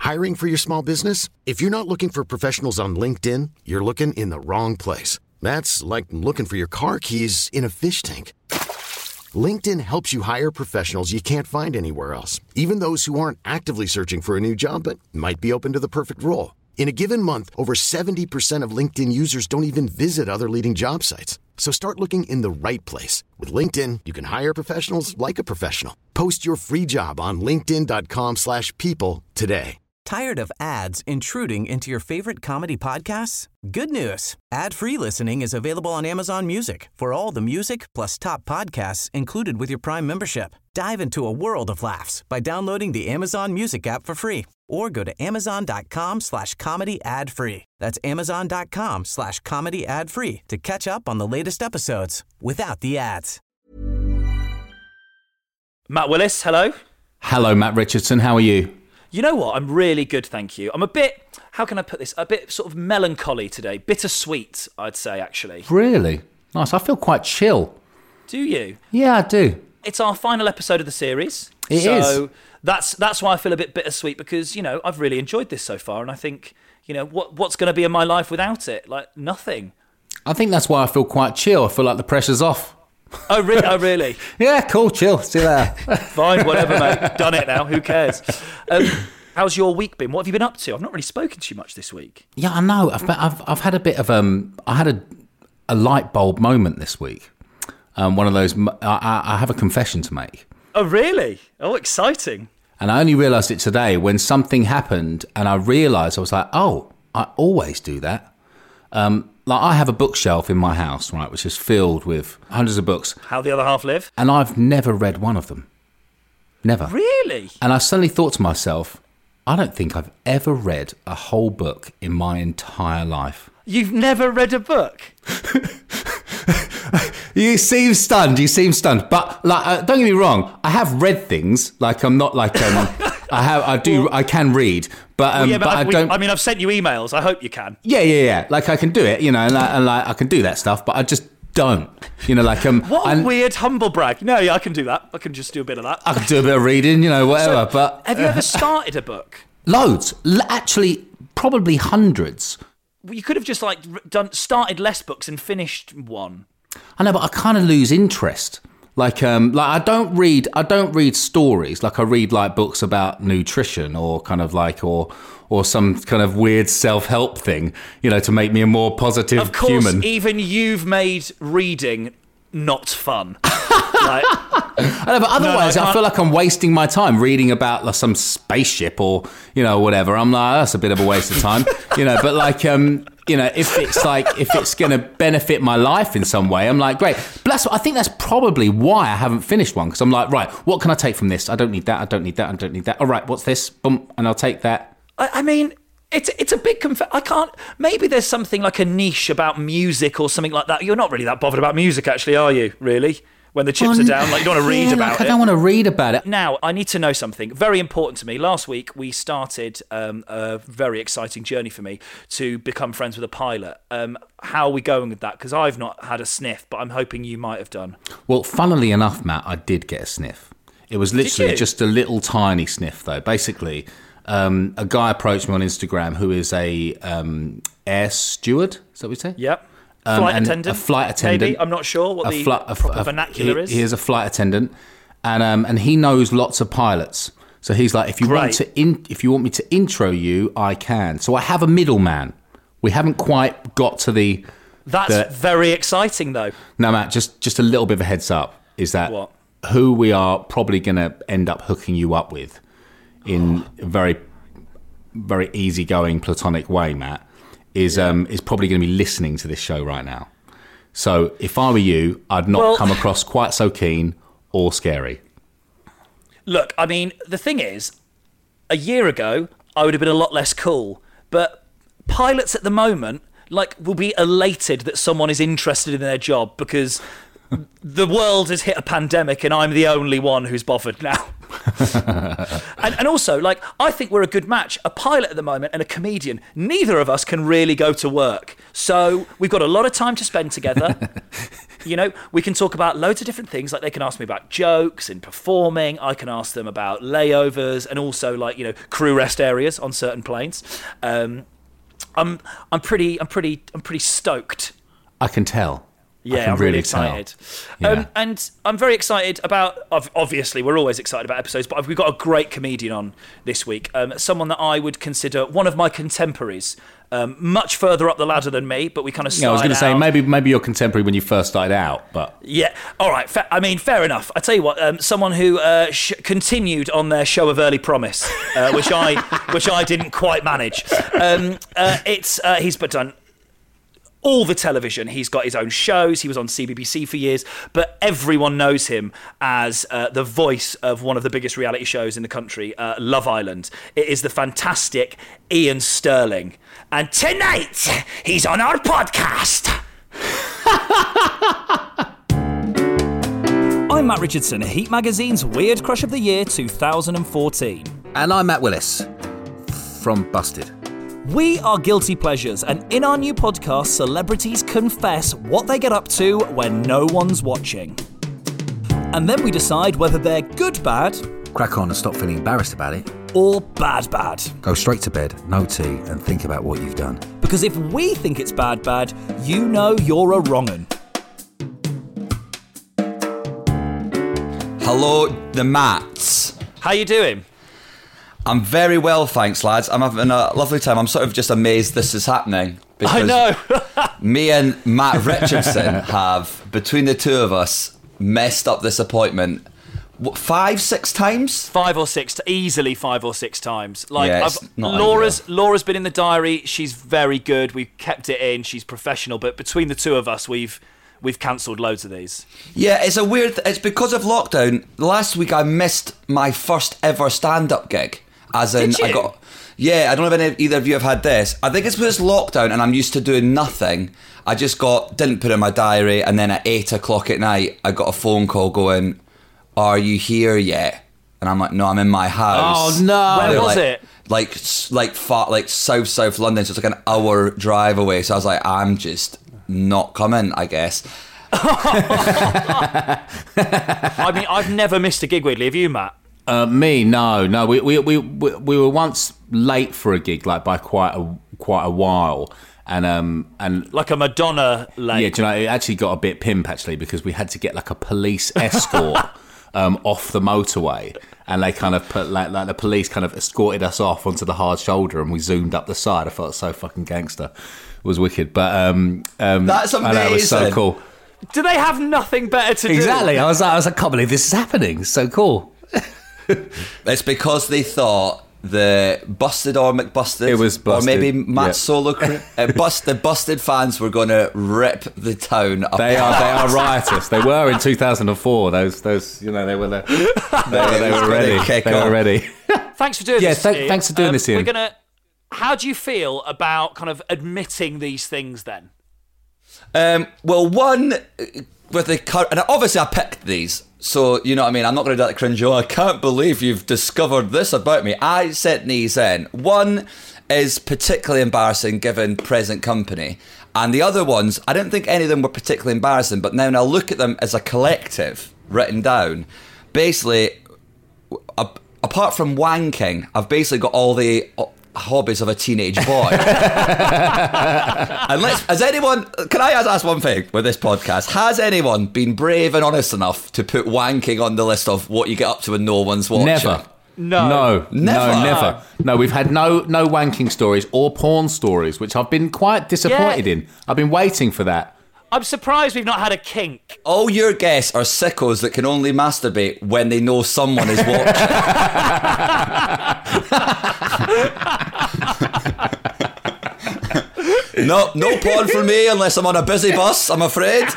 Hiring for your small business? If you're not looking for professionals on LinkedIn, you're looking in the wrong place. That's like looking for your car keys in a fish tank. LinkedIn helps you hire professionals you can't find anywhere else, even those who aren't actively searching for a new job but might be open to the perfect role. In a given month, over 70% of LinkedIn users don't even visit other leading job sites. So start looking in the right place. With LinkedIn, you can hire professionals like a professional. Post your free job on linkedin.com/people today. Tired of ads intruding into your favorite comedy podcasts? Good news. Ad-free listening is available on Amazon Music for all the music plus top podcasts included with your Prime membership. Dive into a world of laughs by downloading the Amazon Music app for free or go to amazon.com/comedy ad-free. That's amazon.com/comedy ad-free to catch up on the latest episodes without the ads. Matt Willis, hello. Hello, Matt Richardson. How are you? You know what? I'm really good, thank you. I'm a bit, how can I put this? A bit sort of melancholy today. Bittersweet, I'd say, actually. Really? Nice. I feel quite chill. Do you? Yeah, I do. It's our final episode of the series. It is. So that's why I feel a bit bittersweet because, you know, I've really enjoyed this so far. And I think, you know, what's going to be in my life without it? Like, nothing. I think that's why I feel quite chill. I feel like the pressure's off. Oh, really? Oh, really? Yeah, cool, chill. See you later. Fine, whatever, mate. Done it now. Who cares? How's your week been? What have you been up to? I've not really spoken to you much this week. Yeah, I know. I've had a bit of I had a light bulb moment this week. One of those. I have a confession to make. Oh, really? Oh, exciting. And I only realised it today when something happened, and I realised I was like, oh, I always do that. Like I have a bookshelf in my house, right, which is filled with hundreds of books. How the other half live? And I've never read one of them. Never. Really? And I suddenly thought to myself, I don't think I've ever read a whole book in my entire life. You've never read a book? You seem stunned. But like, don't get me wrong. I have read things. Like I'm not like I can read, but I've sent you emails. I hope you can. Yeah. Like I can do it, you know, and I can do that stuff, but I just don't. You know, like what a weird humble brag. No, yeah, I can do that. I can just do a bit of that. I can do a bit of reading, you know, whatever. So, but have you ever started a book? Loads, actually, probably hundreds. Well, you could have just like started less books and finished one. I know, but I kind of lose interest. Like I don't read stories. Like I read like books about nutrition or kind of like or some kind of weird self-help thing, you know, to make me a more positive of course, human. Even you've made reading not fun. Like, I know, but otherwise, I feel like I'm wasting my time reading about like, some spaceship or, you know, whatever. I'm like, that's a bit of a waste of time, you know. But like, you know, if it's going to benefit my life in some way, I'm like, great. But I think that's probably why I haven't finished one, because I'm like, right, what can I take from this? I don't need that. I don't need that. I don't need that. All right, what's this? Boom, and I'll take that. I mean, it's a big I can't. Maybe there's something like a niche about music or something like that. You're not really that bothered about music, actually, are you? Really? When the chips are down, like you don't want to read about it. I don't want to read about it. Now, I need to know something very important to me. Last week, we started a very exciting journey for me to become friends with a pilot. How are we going with that? Because I've not had a sniff, but I'm hoping you might have done. Well, funnily enough, Matt, I did get a sniff. It was literally just a little tiny sniff, though. Basically, a guy approached me on Instagram who is a air steward. Is that what we say? Yep. Flight attendant. A flight attendant. Maybe. I'm not sure what the proper vernacular is. He is a flight attendant, and he knows lots of pilots. So he's like, if you want me to intro you, I can. So I have a middleman. We haven't quite got to the. That's very exciting, though. No, Matt, just a little bit of a heads up is that what? Who we are probably going to end up hooking you up with in a very, very easygoing platonic way, Matt. Is probably going to be listening to this show right now. So if I were you, I'd not come across quite so keen or scary. Look, I mean, the thing is, a year ago, I would have been a lot less cool. But pilots at the moment, like, will be elated that someone is interested in their job because the world has hit a pandemic and I'm the only one who's bothered now. and also, like, I think we're a good match. A pilot at the moment and a comedian. Neither of us can really go to work. So we've got a lot of time to spend together. You know, we can talk about loads of different things. Like, they can ask me about jokes and performing. I can ask them about layovers and also, like, you know, crew rest areas on certain planes. I'm pretty stoked. I can tell. Yeah, I'm really excited. And I'm very excited about, obviously, we're always excited about episodes, but we've got a great comedian on this week. Someone that I would consider one of my contemporaries, much further up the ladder than me, but we kind of started I was going to say, maybe your contemporary when you first started out, but... Yeah, all right, fair enough. I tell you what, someone who continued on their show of Early Promise, which I didn't quite manage. He's done all the television. He's got his own shows. He was on CBBC for years, but everyone knows him as the voice of one of the biggest reality shows in the country, Love Island. It is the fantastic Ian Sterling. And tonight, he's on our podcast. I'm Matt Richardson, Heat Magazine's Weird Crush of the Year 2014. And I'm Matt Willis, from Busted. We are Guilty Pleasures, and in our new podcast, celebrities confess what they get up to when no one's watching. And then we decide whether they're good bad... Crack on and stop feeling embarrassed about it. ...or bad bad. Go straight to bed, no tea, and think about what you've done. Because if we think it's bad bad, you know you're a wrong'un. Hello, the Matts. How you doing? I'm very well, thanks, lads. I'm having a lovely time. I'm sort of just amazed this is happening. I know. Me and Matt Richardson have, between the two of us, messed up this appointment. What, 5-6 times? 5 or 6, easily 5 or 6 times. Like, yeah, Laura's been in the diary. She's very good. We've kept it in. She's professional. But between the two of us, we've cancelled loads of these. Yeah, it's because of lockdown. Last week I missed my first ever stand-up gig. As in, Did you? I don't know if either of you have had this. I think it's because it's lockdown and I'm used to doing nothing. I just didn't put it in my diary, and then at 8 o'clock at night, I got a phone call going, "Are you here yet?" And I'm like, "No, I'm in my house." Oh no! Where was it? Like South London, so it's like an hour drive away. So I was like, I'm just not coming, I guess. I mean, I've never missed a gig, weirdly. Have you, Matt? Me, no. We were once late for a gig, like by quite a while, and like a Madonna late. Yeah, do you know, it actually got a bit pimp actually, because we had to get like a police escort off the motorway, and they kind of put like the police kind of escorted us off onto the hard shoulder, and we zoomed up the side. I felt so fucking gangster. It was wicked, but that's amazing. That was so cool. Do they have nothing better to do? Exactly. I was like, I can't believe this is happening. It's so cool. It's because they thought the Busted or McBusted, it was Busted, or maybe Matt's solo crew, the Busted fans were going to rip the town apart. They are riotous. They were in 2004. Those they were there. They were ready. They were ready. Thanks for doing this. Thanks for doing this, Ian. How do you feel about kind of admitting these things then? Well, one with the current, and obviously I picked these. So, you know what I mean? I'm not going to do that cringe, I can't believe you've discovered this about me. I sent these in. One is particularly embarrassing given present company. And the other ones, I don't think any of them were particularly embarrassing, but now when I look at them as a collective written down, basically, apart from wanking, I've basically got all the hobbies of a teenage boy. And can I ask one thing with this podcast? Has anyone been brave and honest enough to put wanking on the list of what you get up to when no one's watching? Never. No. Never. No, we've had no wanking stories or porn stories, which I've been quite disappointed in. I've been waiting for that. I'm surprised we've not had a kink. All your guests are sickos that can only masturbate when they know someone is watching. No porn for me unless I'm on a busy bus, I'm afraid.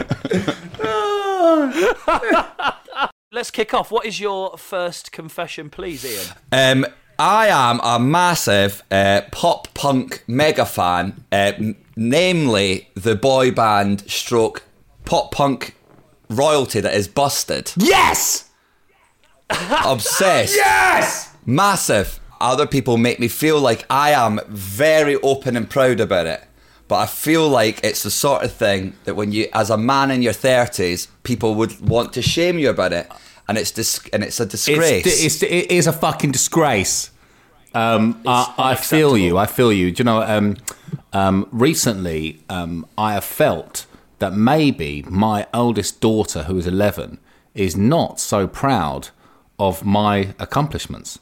Let's kick off. What is your first confession, please, Ian? I am a massive pop punk mega fan, namely the boy band stroke pop punk royalty that is Busted. Yes! Obsessed. Yes! Massive. Other people make me feel like I am very open and proud about it. But I feel like it's the sort of thing that when you, as a man in your 30s, people would want to shame you about it. And it's a disgrace. It is a fucking disgrace. I feel you. Do you know, recently, I have felt that maybe my oldest daughter, who is 11, is not so proud of my accomplishments.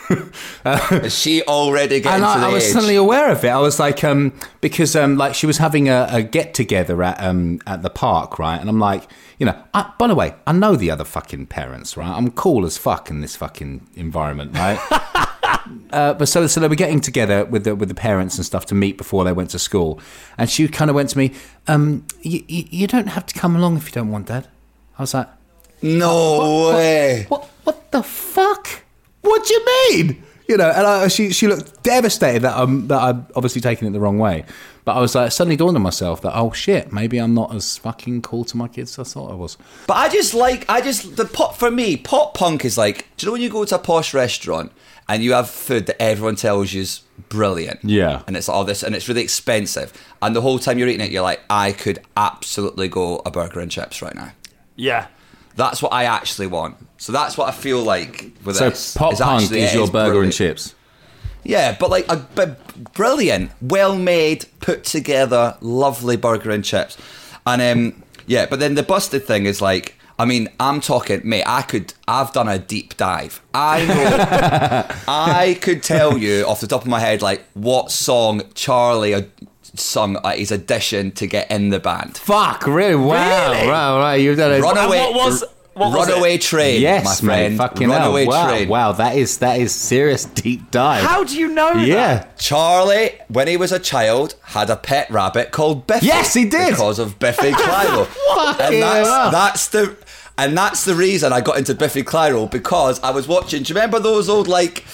Is she already getting to the I was age? suddenly aware of it. I was like, because like she was having a get together at the park, right? And I'm like, you know, by the way, I know the other fucking parents, right? I'm cool as fuck in this fucking environment, right? But so they were getting together with the parents and stuff to meet before they went to school, and she kind of went to me, you don't have to come along if you don't want, Dad. I was like, no way. What the fuck? What do you mean? You know, and she looked devastated that I'm obviously taking it the wrong way. But I was like, suddenly dawned on myself that, oh shit, maybe I'm not as fucking cool to my kids as I thought I was. But for me, pop punk is like, do you know when you go to a posh restaurant and you have food that everyone tells you is brilliant? Yeah. And it's all this, and it's really expensive. And the whole time you're eating it, you're like, I could absolutely go a burger and chips right now. Yeah. That's what I actually want. So that's what I feel like with this. So pop punk is your burger brilliant. and chips? Yeah, but like brilliant, well-made, put together, lovely burger and chips. And yeah, but then the busted thing is like, I mean, I'm talking, mate, I've done a deep dive. I know, I could tell you off the top of my head, like, what song Charlie sung at his audition to get in the band. Fuck, really? Wow. Really? Right. You've done it. Runaway Train, yes, my friend. Mate, fucking Runaway hell. Train. Wow, that is serious deep dive. How do you know that? Yeah. Charlie, when he was a child, had a pet rabbit called Biffy. Yes, he did. Because of Biffy Clyro. And that's the reason I got into Biffy Clyro, because I was watching. Do you remember those old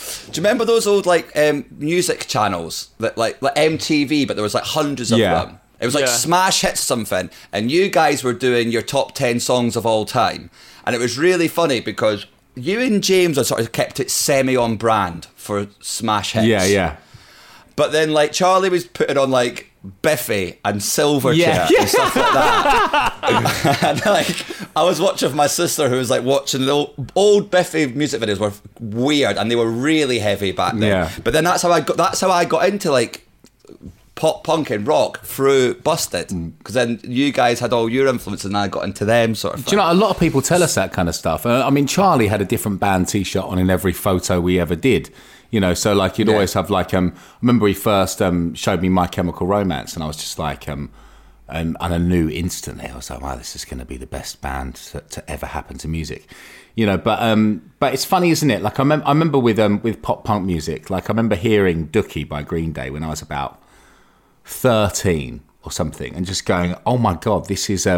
music channels that like MTV, but there was like hundreds of them. It was like Smash Hits something, and you guys were doing your top 10 songs of all time, and it was really funny because you and James had sort of kept it semi on brand for Smash Hits. Yeah. But then, like, Charlie was putting on, like, Biffy and Silverchair and stuff like that. And, like, I was watching with my sister, who was, like, watching the old Biffy music videos were weird, and they were really heavy back then. Yeah. But then that's how I got into, like, pop punk and rock through Busted, because then you guys had all your influences and I got into them sort of thing. Do you know, a lot of people tell us that kind of stuff. I mean, Charlie had a different band t-shirt on in every photo we ever did. You know, so like you'd always have like, I remember he first showed me My Chemical Romance, and I was just like, and I knew instantly, I was like, wow, this is going to be the best band to ever happen to music. You know, but it's funny, isn't it? Like I remember with pop punk music, like I remember hearing Dookie by Green Day when I was about 13 or something, and just going, oh my God, this is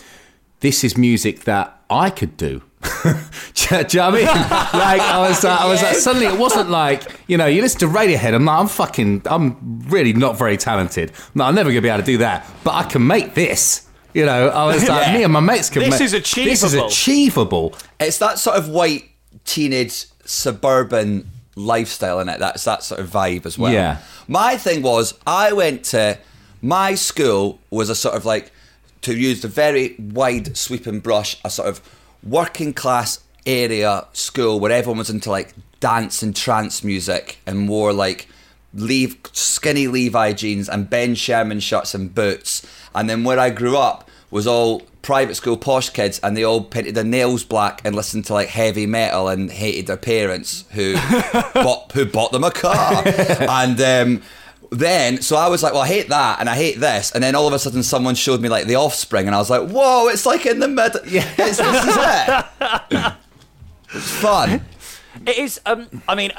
music that I could do. Do you know what I mean? Like I was like, suddenly it wasn't like, you know, you listen to Radiohead, I'm like, I'm really not very talented. No, I'm never gonna be able to do that, but I can make this. You know, I was like, me and my mates can make this. Is achievable. This is achievable. It's that sort of white teenage suburban lifestyle in it. That's that sort of vibe as well. Yeah. My thing was, I went to, my school was a sort of like, to use the very wide sweeping brush, a sort of working class area school where everyone was into like dance and trance music and wore like skinny Levi jeans and Ben Sherman shirts and boots. And then where I grew up was all private school posh kids, and they all painted their nails black and listened to like heavy metal and hated their parents who bought them a car. And then so I was like, well, I hate that and I hate this, and then all of a sudden someone showed me like The Offspring, and I was like, whoa, it's like in the middle. This is it. It's fun. It is. I mean,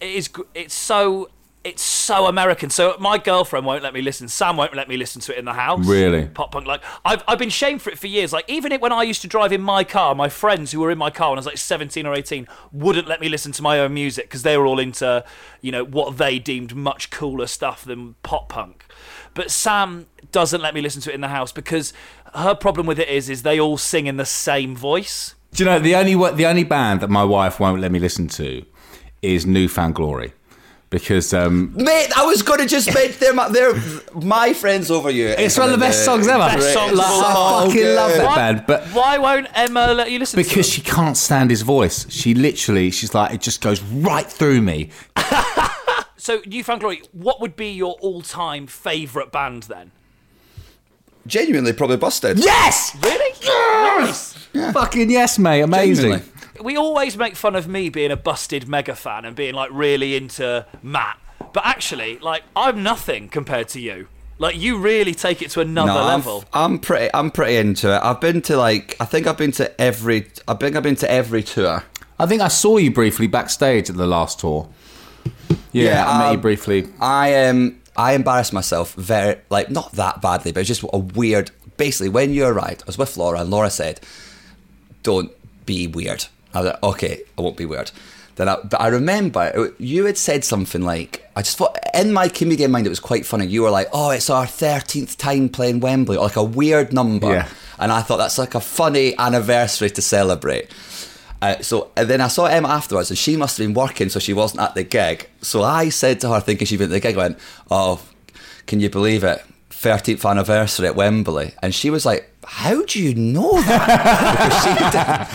it's so American. So my girlfriend won't let me listen. Sam won't let me listen to it in the house. Really? Pop punk. Like I've been shamed for it for years. Like even when I used to drive in my car, my friends who were in my car when I was like 17 or 18 wouldn't let me listen to my own music because they were all into, you know, what they deemed much cooler stuff than pop punk. But Sam doesn't let me listen to it in the house because her problem with it is they all sing in the same voice. Do you know the only band that my wife won't let me listen to is Newfound Glory, because mate, I was going to just make them. They're my friends over you. It's one of the best songs ever. Best songs of all I time. fucking love that band. But why won't Emma let you listen to because them? she can't stand his voice. She's like, it just goes right through me. So, Newfound Glory, what would be your all-time favourite band then? Genuinely, probably Busted. Yes! Really? Nice. Yeah. Fucking yes, mate. Amazing. Genuinely. We always make fun of me being a Busted mega fan and being like really into Matt, but actually, like, I'm nothing compared to you. Like, you really take it to another level. I'm pretty into it. I've been to I think I've been to every tour. I think I saw you briefly backstage at the last tour. Yeah, I met you briefly. I embarrassed myself very, not that badly, but it's just a weird. Basically, when you arrived, I was with Laura, and Laura said, "Don't be weird." I was like, "Okay, I won't be weird." But I remember you had said something like, I just thought in my comedian mind it was quite funny. You were like, "Oh, it's our 13th time playing Wembley," or like a weird number, yeah. And I thought that's like a funny anniversary to celebrate. And then I saw Emma afterwards, and she must have been working, so she wasn't at the gig. So I said to her, thinking she'd been at the gig, I went, "Oh, can you believe it? 13th anniversary at Wembley." And she was like, "How do you know that?"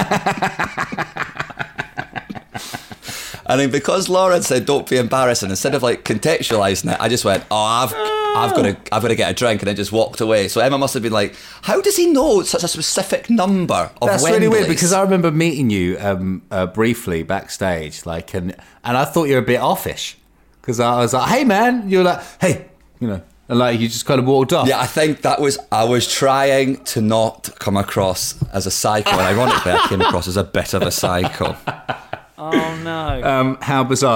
And then because Laura had said, "Don't be embarrassed," and instead of contextualising it, I just went, "Oh, I've got to get a drink," and then just walked away. So Emma must have been like, "How does he know such a specific number of That's Wembleys?" really weird, because I remember meeting you briefly backstage, and I thought you were a bit offish, because I was like, "Hey man," you were like, "Hey," and you just kind of walked off. Yeah, I think I was trying to not come across as a psycho, and ironically I came across as a bit of a psycho. Oh no! How bizarre.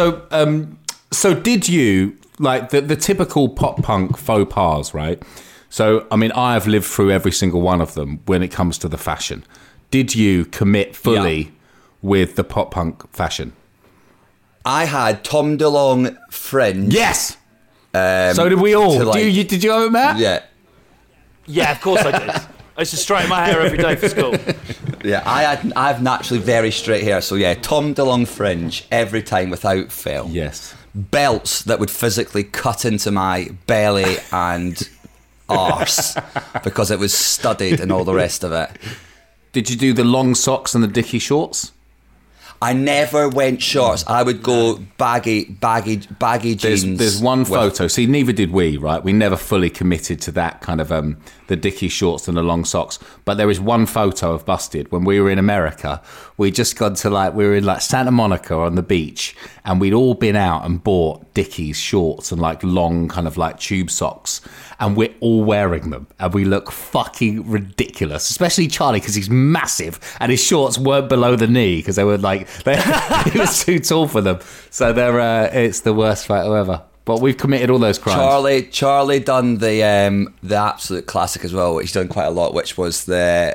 So did you the typical pop punk faux pas, right? So I mean, I have lived through every single one of them when it comes to the fashion. Did you commit fully with the pop punk fashion? I had Tom DeLonge fringe. Yes. So did we all. Did you have it, Matt? Yeah. Yeah, of course I did. I used to straighten my hair every day for school. Yeah, I have naturally very straight hair, so yeah, Tom DeLonge fringe every time without fail. Yes. Belts that would physically cut into my belly and arse because it was studded and all the rest of it. Did you do the long socks and the dicky shorts? I never went shorts. I would go baggy jeans. There's one photo. See, neither did we, right? We never fully committed to that kind of the dicky shorts and the long socks. But there is one photo of Busted when we were in America. We just got to we were in Santa Monica on the beach, and we'd all been out and bought Dickies shorts and long kind of tube socks, and we're all wearing them, and we look fucking ridiculous, especially Charlie, because he's massive and his shorts weren't below the knee because they were he was too tall for them. So it's the worst photo ever. But we've committed all those crimes. Charlie done the absolute classic as well, which he's done quite a lot, which was the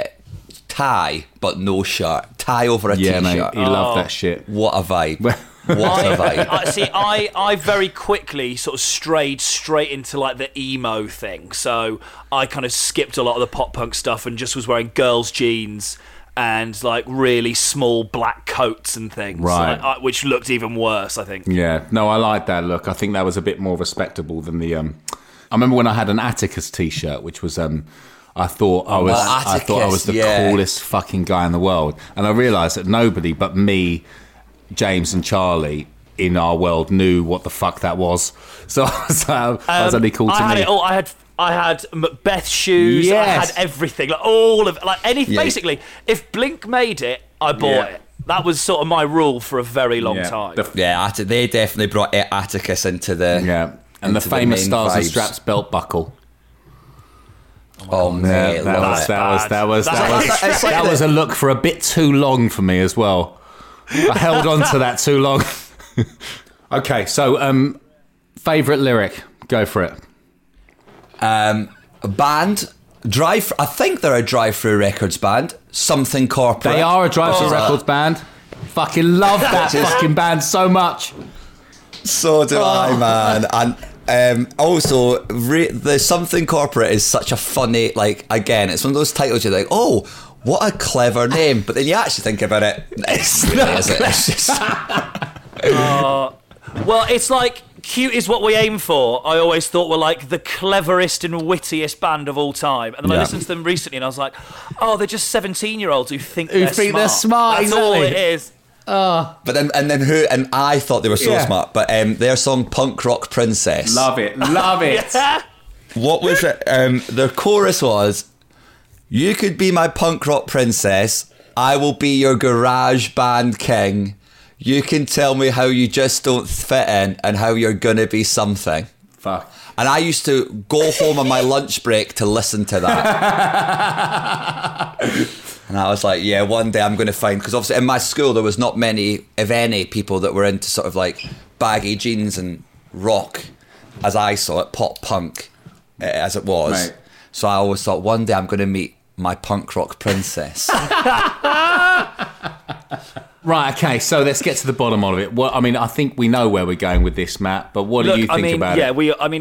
tie but no shirt, tie over a t-shirt. Mate, he loved that shit. What a vibe. What a vibe. I very quickly sort of strayed straight into the emo thing. So I kind of skipped a lot of the pop punk stuff and just was wearing girls' jeans and really small black coats and things, right? Which looked even worse, I think. Yeah, no, I like that look. I think that was a bit more respectable than the. I remember when I had an Atticus T-shirt, which was I thought I was the coolest fucking guy in the world, and I realised that nobody but me, James, and Charlie in our world knew what the fuck that was. So I was only cool to me. I had it all. I had Macbeth shoes. Yes. I had everything, all of it. Basically, if Blink made it, I bought it. That was sort of my rule for a very long time. They definitely brought Atticus into the and the famous main Stars and vibes. Straps belt buckle. Oh man, that was a look for a bit too long for me as well. I held on to that too long. Okay, so favourite lyric, go for it. A band, I think they're a Drive-Thru Records band. Something Corporate. They are a Drive-Thru Records band. Fucking love that fucking band so much. So do I, man. And also, the Something Corporate is such a funny, again, it's one of those titles you're like, oh, what a clever name. But then you actually think about it, it's really, is it? It's just... Well, it's like Cute Is What We Aim For. I always thought were like the cleverest and wittiest band of all time. And then I listened to them recently and I was like, oh, they're just 17-year-olds who think they're smart. They're smart. That's exactly. all it is. But then I thought they were so smart. But their song Punk Rock Princess. Love it. Yeah. What was it? Their chorus was, you could be my punk rock princess. I will be your garage band king. You can tell me how you just don't fit in and how you're going to be something. Fuck. And I used to go home on my lunch break to listen to that. And I was like, yeah, one day I'm going to find... Because obviously in my school there was not many, if any, people that were into sort of like baggy jeans and rock, as I saw it, pop punk, as it was. Right. So I always thought, one day I'm going to meet my punk rock princess. Right, okay, so let's get to the bottom of it. Well, I mean, I think we know where we're going with this, Matt, but what do you think about it?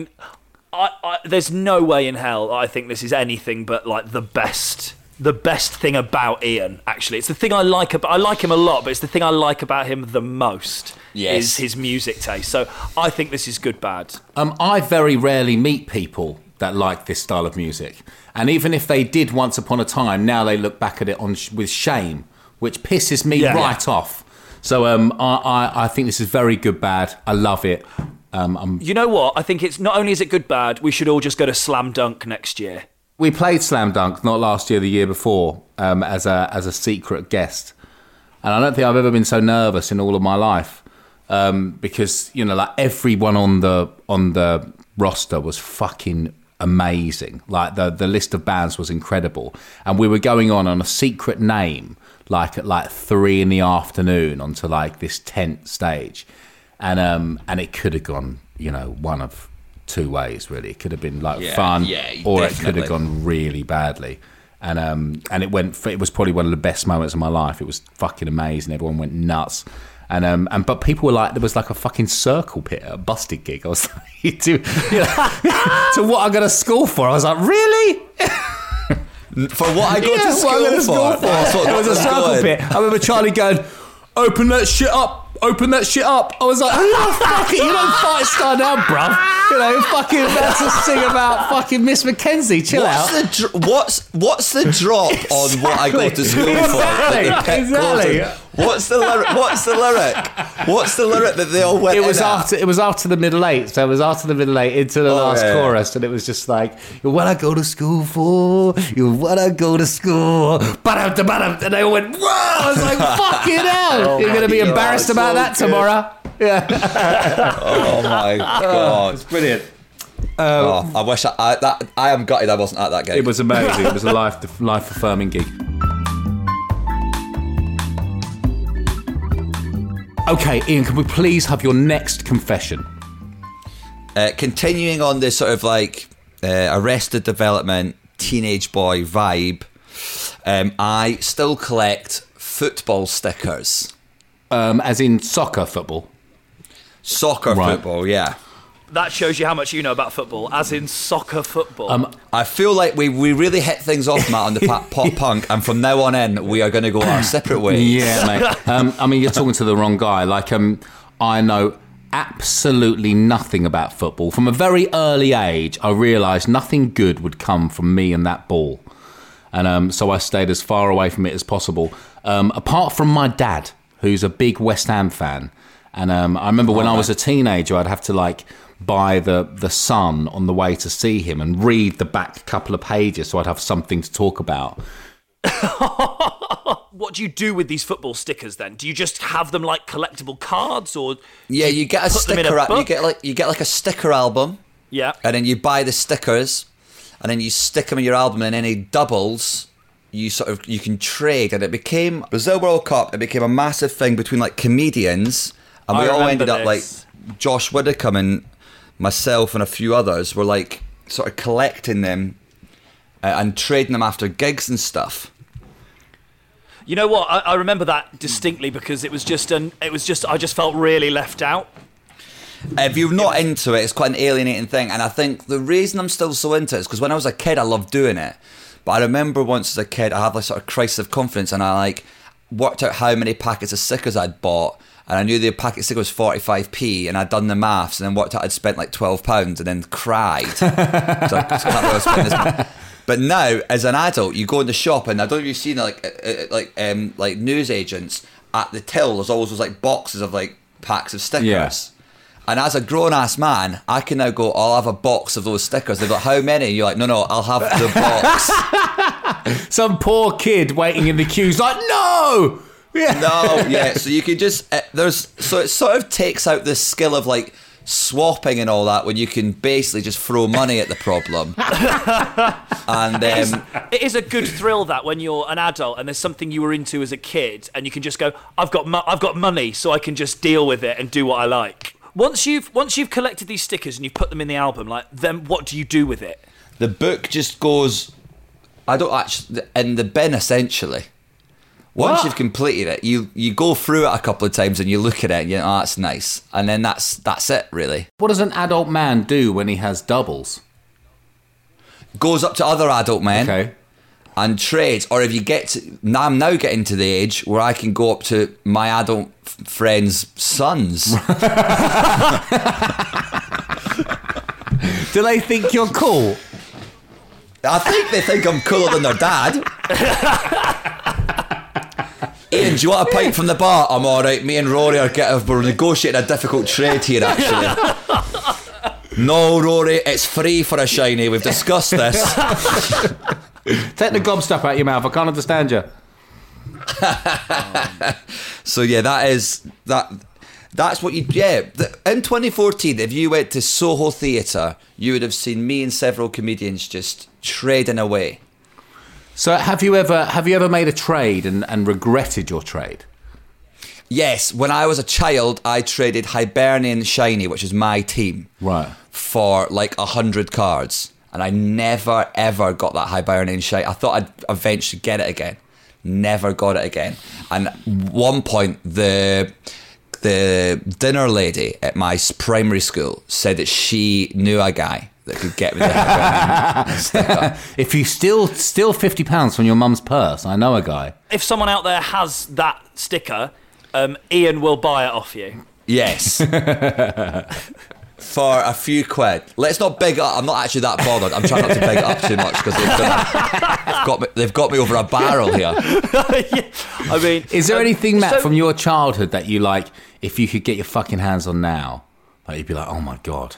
There's no way in hell I think this is anything but like the best thing about Ian, actually. It's the thing I like him a lot, but it's the thing I like about him the most is his music taste. So I think this is good bad. I very rarely meet people that like this style of music. And even if they did once upon a time, now they look back at it with shame, which pisses me right off. So I think this is very good bad. I love it. You know what? I think it's not only is it good bad, we should all just go to Slam Dunk next year. We played Slam Dunk, not last year, the year before, as a secret guest. And I don't think I've ever been so nervous in all of my life. Because, you know, like everyone on the roster was fucking amazing. Like the list of bands was incredible. And we were going on a secret name, like at 3 PM onto like this tent stage. And it could have gone, you know, one of two ways, really. It could have been like fun, or definitely. It could have gone really badly. And it was probably one of the best moments of my life. It was fucking amazing. Everyone went nuts. But people were like, there was like a fucking circle pit at a Busted gig. I was like, to what I go to school for? I was like, really? For what I go to school for? That's what it was a circle pit. I remember Charlie going, open that shit up. I was like, oh, fuck it, you don't fight start now, bruv. You know, fucking about to sing about fucking Miss Mackenzie. Chill out. What's the drop on what I go to school for? Exactly. What's the lyric? What's the lyric that they all went? It was after the middle eight. So it was after the middle eight into the last chorus, and it was just like, "You're what I go to school for. You're what I go to school." And they all went, "Whoa!" I was like, "Fucking hell! You're gonna be embarrassed about that tomorrow." Yeah. Oh my god, it's brilliant. I wish I am gutted I wasn't at that gig. It was amazing. It was a life affirming gig. Okay, Ian, can we please have your next confession? Continuing on this sort of like Arrested Development teenage boy vibe, I still collect football stickers. As in soccer football? Soccer football, yeah. That shows you how much you know about football, as in soccer football. I feel like we really hit things off, Matt, on the pop punk, and from now on in, we are going to go our separate ways. Yeah, mate. I mean, you're talking to the wrong guy. Like, I know absolutely nothing about football. From a very early age, I realised nothing good would come from me and that ball. And so I stayed as far away from it as possible. Apart from my dad, who's a big West Ham fan. And I remember when I was a teenager, I'd have to like buy the Sun on the way to see him and read the back couple of pages so I'd have something to talk about. What do you do with these football stickers then? Do you just have them like collectible cards, or you get a sticker? You get like a sticker album. Yeah, and then you buy the stickers, and then you stick them in your album, and any doubles you can trade. And it became Brazil World Cup. It became a massive thing between like comedians, and we all ended up like Josh Widdicombe and myself and a few others were like sort of collecting them and trading them after gigs and stuff. You know what? I remember that distinctly because it was just I just felt really left out. If you're not into it, it's quite an alienating thing. And I think the reason I'm still so into it is because when I was a kid, I loved doing it. But I remember once as a kid, I had like sort of crisis of confidence, and I like worked out how many packets of stickers I'd bought, and I knew the packet of stickers was 45p, and I'd done the maths, and then worked out I'd spent like £12, and then cried. So I can't believe I spent this. But now, as an adult, you go in the shop, and I don't know if you've seen like news agents at the till. There's always those like boxes of like packs of stickers. Yeah. And as a grown-ass man, I can now go, I'll have a box of those stickers. They've got how many? And you're like, no, I'll have the box. Some poor kid waiting in the queue's like, no! Yeah. No, yeah. So you can just, so it sort of takes out the skill of like swapping and all that when you can basically just throw money at the problem. And it is a good thrill that when you're an adult and there's something you were into as a kid and you can just go, I've got money, so I can just deal with it and do what I like. Once you've collected these stickers and you've put them in the album, like, then what do you do with it? The book just goes, I don't actually, in the bin essentially. Once you've completed it, you go through it a couple of times and you look at it and you know, oh, that's nice. And then that's it, really. What does an adult man do when he has doubles? Goes up to other adult men. Okay. And trades, or if you get to, now I'm now getting to the age where I can go up to my adult friends' sons. Do they think you're cool? I think they think I'm cooler than their dad. Ian, do you want a pint from the bar? I'm alright, me and Rory we're negotiating a difficult trade here actually. No, Rory, it's free for a shiny, we've discussed this. Take the gob stuff out your mouth. I can't understand you. So yeah, that's what you. Yeah, in 2014, if you went to Soho Theatre, you would have seen me and several comedians just trading away. So have you ever made a trade and regretted your trade? Yes, when I was a child, I traded Hibernian Shiny, which is my team, right, for like 100 cards. And I never, ever got that Hibernian Shiny. I thought I'd eventually get it again. Never got it again. And at one point, the dinner lady at my primary school said that she knew a guy that could get me the Hibernian sticker. If you steal £50 from your mum's purse, I know a guy. If someone out there has that sticker, Ian will buy it off you. Yes. For a few quid. Let's not big it up. I'm not actually that bothered. I'm trying not to big it up too much because they've got me over a barrel here. Yeah. I mean, is there anything, Matt, from your childhood that you like, if you could get your fucking hands on now, like you'd be like, oh my God.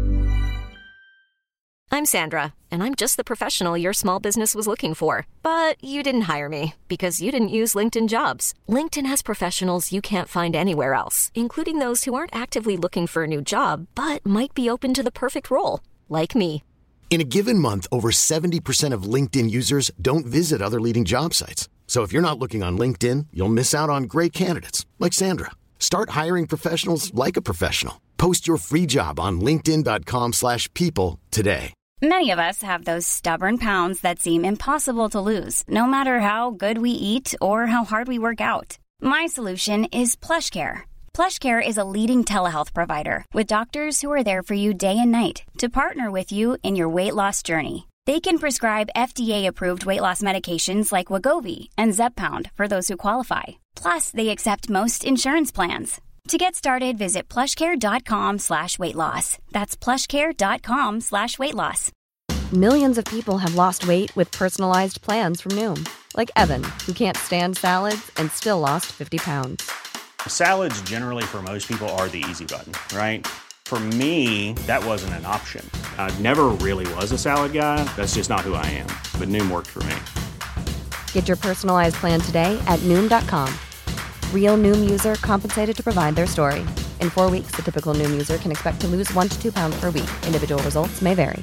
I'm Sandra, and I'm just the professional your small business was looking for. But you didn't hire me because you didn't use LinkedIn Jobs. LinkedIn has professionals you can't find anywhere else, including those who aren't actively looking for a new job, but might be open to the perfect role, like me. In a given month, over 70% of LinkedIn users don't visit other leading job sites. So if you're not looking on LinkedIn, you'll miss out on great candidates like Sandra. Start hiring professionals like a professional. Post your free job on linkedin.com/people today. Many of us have those stubborn pounds that seem impossible to lose, no matter how good we eat or how hard we work out. My solution is PlushCare. PlushCare is a leading telehealth provider with doctors who are there for you day and night to partner with you in your weight loss journey. They can prescribe FDA-approved weight loss medications like Wegovy and Zepbound for those who qualify. Plus, they accept most insurance plans. To get started, visit plushcare.com/weightloss. That's plushcare.com/weightloss. Millions of people have lost weight with personalized plans from Noom. Like Evan, who can't stand salads and still lost 50 pounds. Salads generally for most people are the easy button, right? For me, that wasn't an option. I never really was a salad guy. That's just not who I am. But Noom worked for me. Get your personalized plan today at Noom.com. Real Noom user compensated to provide their story. In 4 weeks, the typical Noom user can expect to lose 1 to 2 pounds per week. Individual results may vary.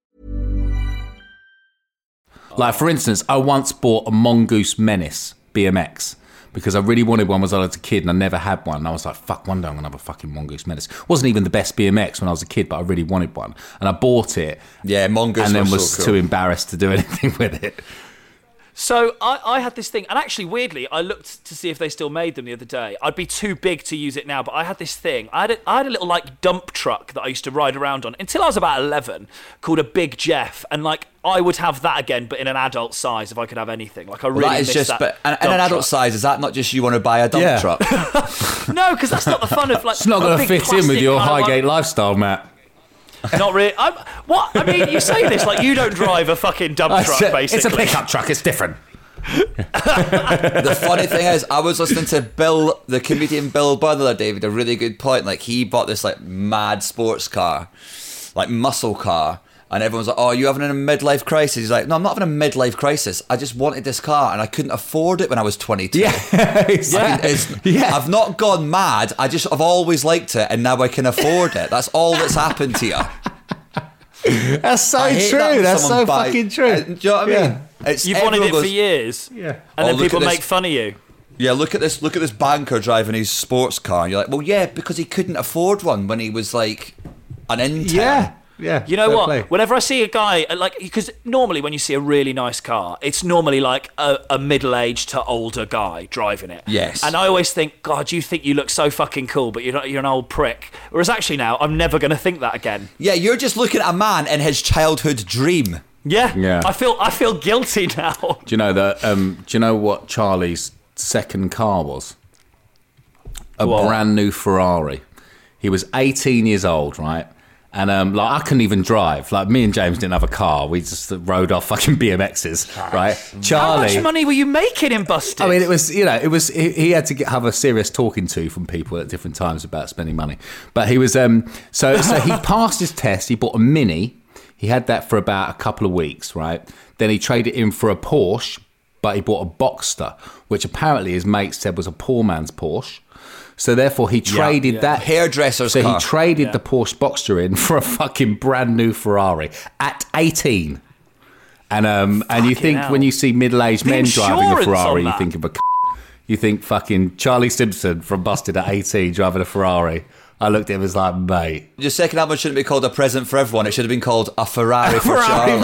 Like, for instance, I once bought a Mongoose Menace BMX because I really wanted one when I was a kid and I never had one. And I was like, fuck, one day I'm going to have a fucking Mongoose Menace. Wasn't even the best BMX when I was a kid, but I really wanted one. And I bought it. Yeah, Mongoose and then was was so cool. too embarrassed to do anything with it. So I had this thing, and actually, weirdly, I looked to see if they still made them the other day. I'd be too big to use it now, but I had this thing. I had a little like dump truck that I used to ride around on until I was about 11, called a Big Jeff, and like I would have that again, but in an adult size if I could have anything. Like I really miss that. But in an adult size, is that not just you want to buy a dump truck? No, because that's not the fun of like. It's not going to fit in with your Highgate lifestyle, Matt. Not really. What? I mean, you say this like you don't drive a fucking dump truck, basically. It's a pickup truck. It's different. The funny thing is, I was listening to the comedian Bill Burr the other day with a really good point. Like, he bought this like mad sports car, like muscle car, and everyone's like, "Oh, are you having a midlife crisis?" He's like, "No, I'm not having a midlife crisis. I just wanted this car, and I couldn't afford it when I was 22. Yeah, exactly. I've not gone mad. I've always liked it, and now I can afford it. That's all that's happened to you." That's so true. That's so fucking true. Do you know what I mean? You've wanted it for years, and then people make fun of you. Yeah, look at this banker driving his sports car. And you're like, well, yeah, because he couldn't afford one when he was like an intern. Yeah. You know what? Whenever I see a guy, like, because normally when you see a really nice car, it's normally like a middle-aged to older guy driving it. Yes. And I always think, God, you think you look so fucking cool, but you're an old prick. Whereas actually now, I'm never going to think that again. Yeah, you're just looking at a man in his childhood dream. Yeah. I feel guilty now. Do you know that? Do you know what Charlie's second car was? A brand new Ferrari. He was 18 years old, right? And like I couldn't even drive. Like me and James didn't have a car. We just rode off fucking BMXs, right? Charlie, how much money were you making in Busted? I mean, he had to have a serious talking to from people at different times about spending money. But he was so he passed his test. He bought a Mini. He had that for about a couple of weeks, right? Then he traded in for a Porsche, but he bought a Boxster, which apparently his mate said was a poor man's Porsche. So therefore, he traded that hairdresser's car. So he traded the Porsche Boxster in for a fucking brand new Ferrari at 18. And you think when you see middle-aged men driving a Ferrari, you think of you think fucking Charlie Simpson from Busted at 18 driving a Ferrari. I looked at him and was like, mate. Your second album shouldn't be called A Present for Everyone. It should have been called A Ferrari for Charlie.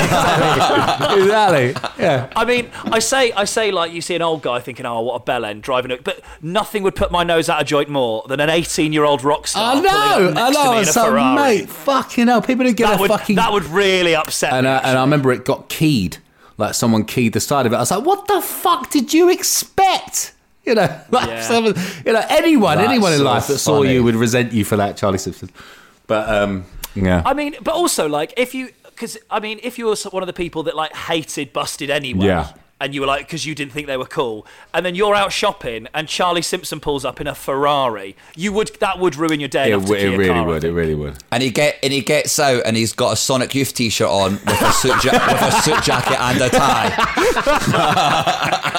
Exactly. Yeah. I mean, I say like you see an old guy thinking, oh, what a bell end driving it, but nothing would put my nose out of joint more than an 18-year-old rock star. I know. In a Ferrari. Mate, fucking hell, people didn't get that would really upset me. And I remember it got keyed. Like someone keyed the side of it. I was like, what the fuck did you expect? You know, anyone in life that saw you would resent you for that, Charlie Simpson. But yeah. I mean, but also like if you were one of the people that like hated Busted anyway, and you were like because you didn't think they were cool, and then you're out shopping and Charlie Simpson pulls up in a Ferrari, that would ruin your day. It really would. And he gets out and he's got a Sonic Youth t-shirt on with a suit jacket and a tie.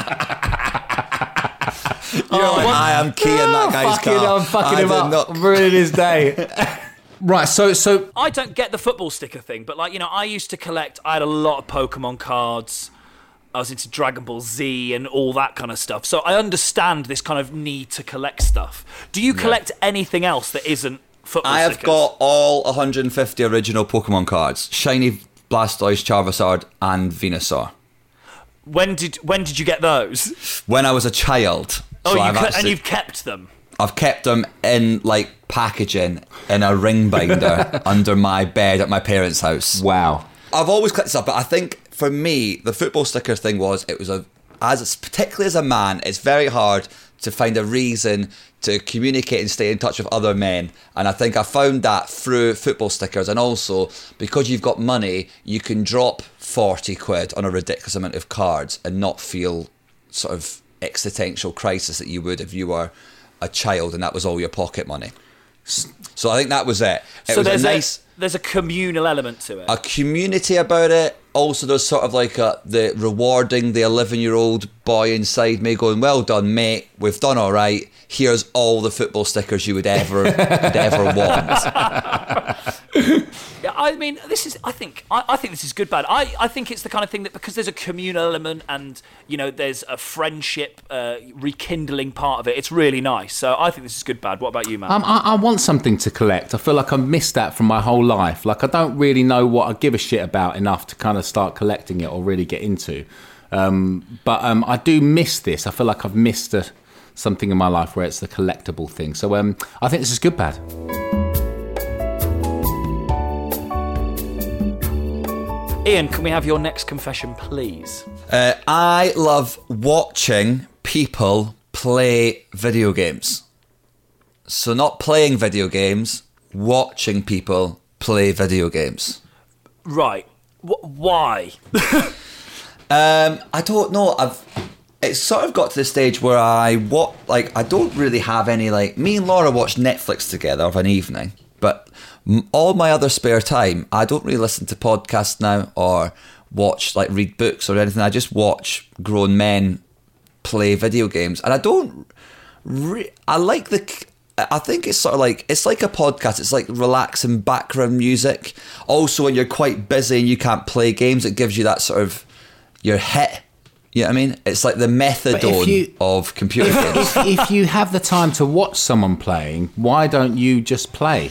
I am keying that guy's car. I'm fucking him up. I'm ruining his day. Right, so I don't get the football sticker thing, but like, you know, I used to collect. I had a lot of Pokemon cards. I was into Dragon Ball Z and all that kind of stuff. So I understand this kind of need to collect stuff. Do you collect anything else that isn't football I have stickers? got all 150 original Pokemon cards. Shiny, Blastoise, Charizard and Venusaur. When did you get those? When I was a child. Oh, and you've kept them? I've kept them in like packaging in a ring binder under my bed at my parents' house. Wow. I've always collected stuff, but I think for me the football sticker thing particularly as a man, it's very hard to find a reason to communicate and stay in touch with other men, and I think I found that through football stickers. And also because you've got money, you can drop 40 quid on a ridiculous amount of cards and not feel sort of existential crisis that you would if you were a child and that was all your pocket money. So I think that was it. There's a communal element to it. A community about it. Also, there's sort of like the rewarding the 11-year-old boy inside me going, well done, mate, we've done all right. Here's all the football stickers you would ever want. Yeah, I mean, I think this is good bad. I think it's the kind of thing that because there's a communal element and, you know, there's a friendship rekindling part of it, it's really nice. So I think this is good bad. What about you, man? I want something to collect. I feel like I've missed that from my whole life. Like I don't really know what I give a shit about enough to kind of start collecting it or really get into. But I do miss this. I feel like I've missed something in my life where it's the collectible thing. So I think this is good bad. Ian, can we have your next confession, please? I love watching people play video games. So not playing video games, watching people play video games. Right. Why? I don't know. It's sort of got to the stage where I don't really have any, like, me and Laura watch Netflix together of an evening, but all my other spare time, I don't really listen to podcasts now or read books or anything. I just watch grown men play video games, and I don't. I think it's sort of like, it's like a podcast. It's like relaxing background music. Also, when you're quite busy and you can't play games, it gives you that sort of your hit. You know what I mean? It's like the methadone of computer games. If you have the time to watch someone playing, why don't you just play?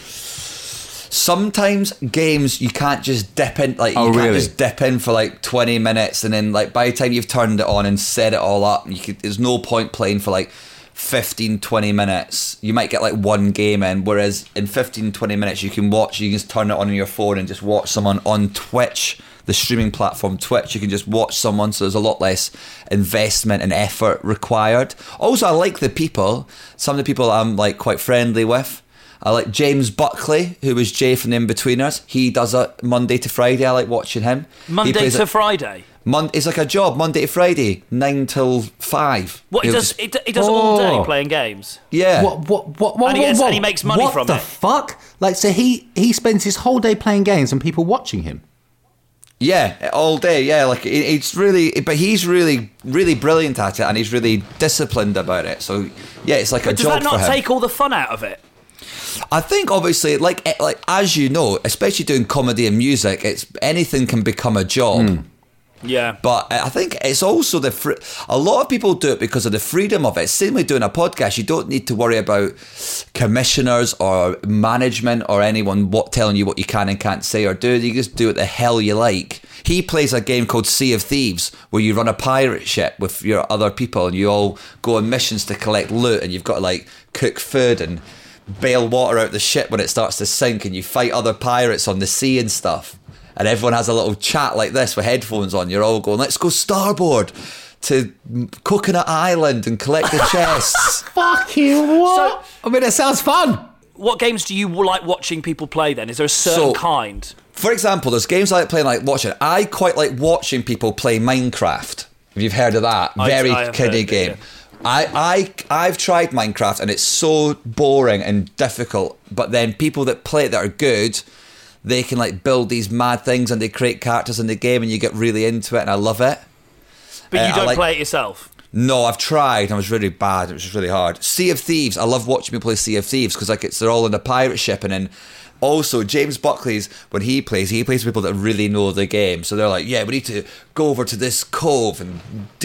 Sometimes games you can't just dip in, like you can't just dip in for like 20 minutes and then like by the time you've turned it on and set it all up, there's no point playing for like 15-20 minutes. You might get like one game in, whereas in 15-20 minutes you can just turn it on your phone and just watch someone on Twitch, the streaming platform Twitch. You can just watch someone, so there's a lot less investment and effort required. Also, I like the people. Some of the people I'm like quite friendly with. I like James Buckley, who was Jay from The In-Betweeners. He does it Monday to Friday. I like watching him. Monday to Friday? It's like a job, Monday to Friday, 9 till 5. What, he does all day playing games? Yeah. And he makes money from it. What the fuck? Like, so he spends his whole day playing games and people watching him? Yeah, all day, yeah. Like, he's really brilliant at it, and he's really disciplined about it. So, yeah, it's like a job for him. Does that not take all the fun out of it? I think obviously, like as you know, especially doing comedy and music, anything can become a job. Yeah, but I think it's also a lot of people do it because of the freedom of it. Same with doing a podcast. You don't need to worry about commissioners or management or anyone telling you what you can and can't say or do. You just do what the hell you like. He plays a game called Sea of Thieves where you run a pirate ship with your other people and you all go on missions to collect loot, and you've got to like cook food and bail water out the ship when it starts to sink, and you fight other pirates on the sea and stuff, and everyone has a little chat like this with headphones on. You're all going, let's go starboard to Coconut Island and collect the chests. Fuck you, what? I mean, it sounds fun. What games do you like watching people play then? Is there a certain kind? For example, there's games I like playing, like watching. I quite like watching people play Minecraft. If you've heard of that. Very kiddie game. Yeah. I've tried Minecraft and it's so boring and difficult, but then people that play it that are good, they can like build these mad things and they create characters in the game and you get really into it, and I love it. But you don't play it yourself? No, I've tried and I was really bad. It was just really hard. Sea of Thieves, I love watching people play Sea of Thieves because like they're all in a pirate ship, and then also James Buckley's, when he plays with people that really know the game, so they're like, yeah, we need to go over to this cove and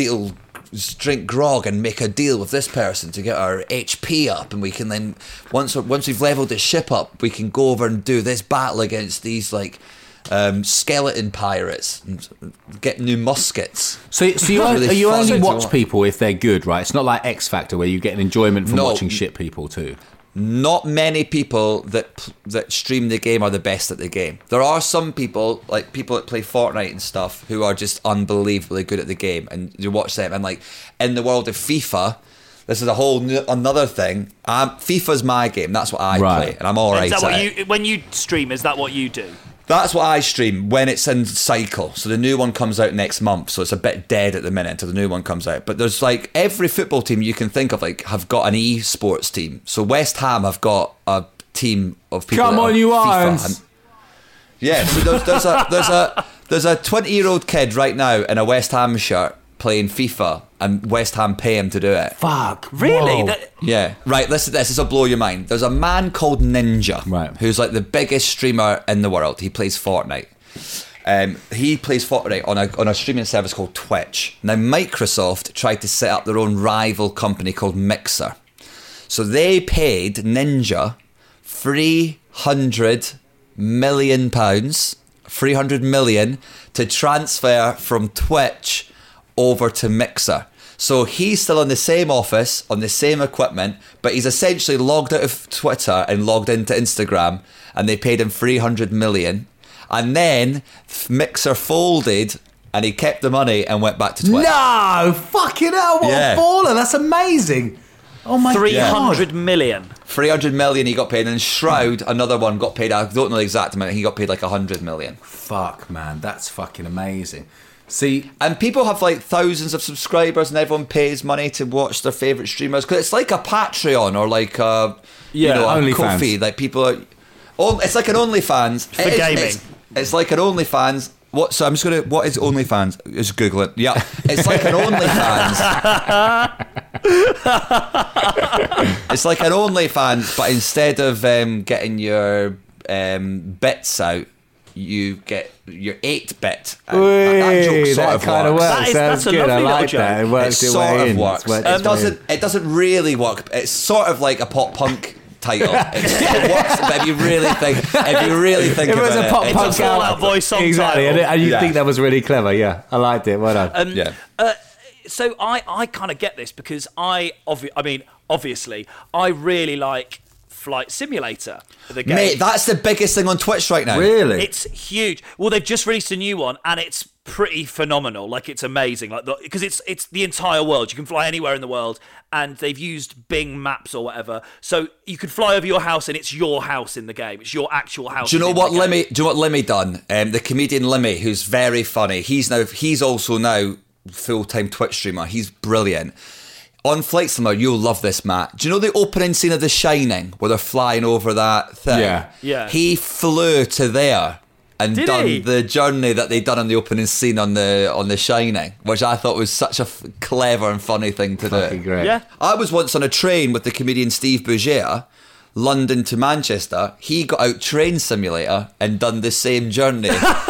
drink grog and make a deal with this person to get our HP up, and we can then once we've leveled the ship up, we can go over and do this battle against these like skeleton pirates and get new muskets. So you only watch people if they're good, right? It's not like X Factor where you get an enjoyment from watching shit people too. Not many people that stream the game are the best at the game. There are some people, like people that play Fortnite and stuff, who are just unbelievably good at the game, and you watch them. And like in the world of FIFA, this is a whole another thing. FIFA's my game. That's what I play, and I'm all right at it. When you stream, is that what you do? That's what I stream when it's in cycle. So the new one comes out next month. So it's a bit dead at the minute until the new one comes out. But there's like every football team you can think of like have got an esports team. So West Ham have got a team of people. Come on, you Irons. Yeah. So there's a 20-year-old kid right now in a West Ham shirt playing FIFA, and West Ham pay him to do it. Fuck. Really? Yeah. Right, listen to this. This will blow your mind. There's a man called Ninja, right, who's like the biggest streamer in the world. He plays Fortnite. He plays Fortnite on a streaming service called Twitch. Now, Microsoft tried to set up their own rival company called Mixer. So they paid Ninja £300 million to transfer from Twitch over to Mixer. So he's still in the same office, on the same equipment, but he's essentially logged out of Twitter and logged into Instagram, and they paid him $300 million. And then Mixer folded, and he kept the money and went back to Twitter. No! Fucking hell, what a baller. That's amazing. Oh my God. $300 million. $300 million he got paid, and Shroud, another one, got paid, I don't know the exact amount, he got paid like $100 million. Fuck, man, that's fucking amazing. See, and people have like thousands of subscribers, and everyone pays money to watch their favourite streamers, because it's like a Patreon or like a, a Ko-fi. Like people are, it's like an OnlyFans for gaming. It's like an OnlyFans. What? So I'm just gonna. What is OnlyFans? Just Google it. Yeah, it's like an OnlyFans. It's like an OnlyFans, but instead of getting your bits out, you get your 8-bit. That joke sort of kind works. of works. That's a lovely little joke. That. It works. It sort of works. It doesn't really work. It's sort of like a pop punk title. It works, but if you really think about it, was a pop punk Fall Out Boy song exactly, title. and you think that was really clever. Yeah, I liked it. Well done. So I kind of get this because obviously I really like Flight Simulator, the game. Mate, that's the biggest thing on Twitch right now. Really? It's huge. Well, they've just released a new one, and it's pretty phenomenal. Like, it's amazing. Like, because it's the entire world. You can fly anywhere in the world, and they've used Bing Maps or whatever. So you can fly over your house, and it's your house in the game. It's your actual house. Do you know what Limmy done? The comedian Limmy, who's very funny. He's also now full-time Twitch streamer. He's brilliant. On Flight Simulator, you'll love this, Matt. Do you know the opening scene of The Shining, where they're flying over that thing? Yeah. He flew to there and done the journey that they'd done in the opening scene on the Shining, which I thought was such a clever and funny thing to do. Great. Yeah. I was once on a train with the comedian Steve Bougere, London to Manchester. He got out Train Simulator and done the same journey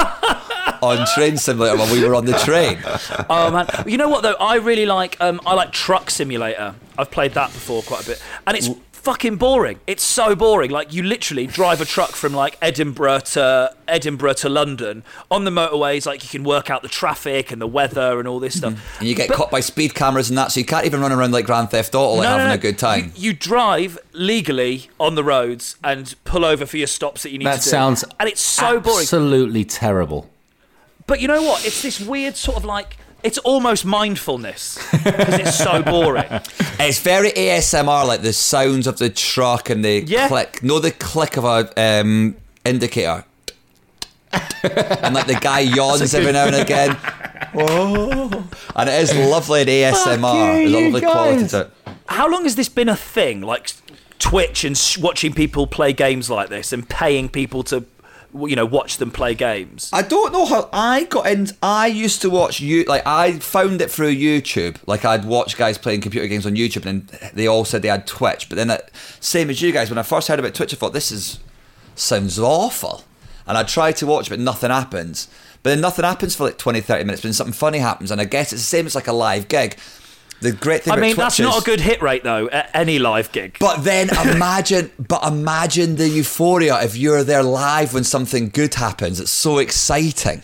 on Train Simulator when we were on the train. Oh man, you know what though? I really like Truck Simulator. I've played that before quite a bit, and it's fucking boring. It's so boring. Like, you literally drive a truck from like Edinburgh to London on the motorways. Like, you can work out the traffic and the weather and all this stuff. And you get caught by speed cameras and that, so you can't even run around like Grand Theft Auto having a good time. You drive legally on the roads and pull over for your stops that you need to do. That sounds and it's so boring. Absolutely terrible. But you know what? It's this weird sort of like, it's almost mindfulness because it's so boring. It's very ASMR, like the sounds of the truck and the click. No, the click of a indicator. And like the guy yawns every now and again. Whoa. And it is lovely at ASMR. There's a lovely quality to it. How long has this been a thing? Like Twitch and watching people play games like this and paying people to, watch them play games? I don't know how I got in. I used to watch I found it through YouTube. Like, I'd watch guys playing computer games on YouTube, and they all said they had Twitch. But then, same as you guys, when I first heard about Twitch, I thought, this sounds awful. And I tried to watch, but nothing happens. But then nothing happens for like 20, 30 minutes, but then something funny happens. And I guess it's the same as like a live gig. The great thing about Twitch that's not a good hit rate though at any live gig. But then imagine the euphoria if you're there live when something good happens. It's so exciting.